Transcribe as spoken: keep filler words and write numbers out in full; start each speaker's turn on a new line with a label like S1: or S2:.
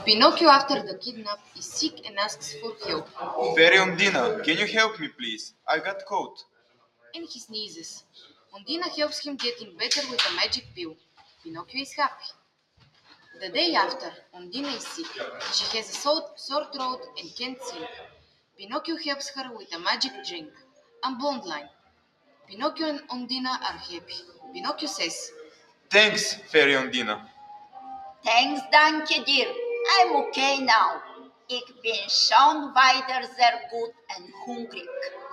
S1: Pinocchio, after the kidnap, is sick and asks for help.
S2: Fairy Undina, can you help me please? I got cold.
S1: And he sneezes. Undina helps him getting better with a magic pill. Pinocchio is happy. The day after, Undina is sick. She has a sore, sore throat and can't sing. Pinocchio helps her with a magic drink, a blonde line. Pinocchio and Undina are happy. Pinocchio says,
S2: Thanks, Fairy Undina.
S3: Thanks, danke dir. I'm okay now. Ik ben schon weiter sehr gut en hungrig.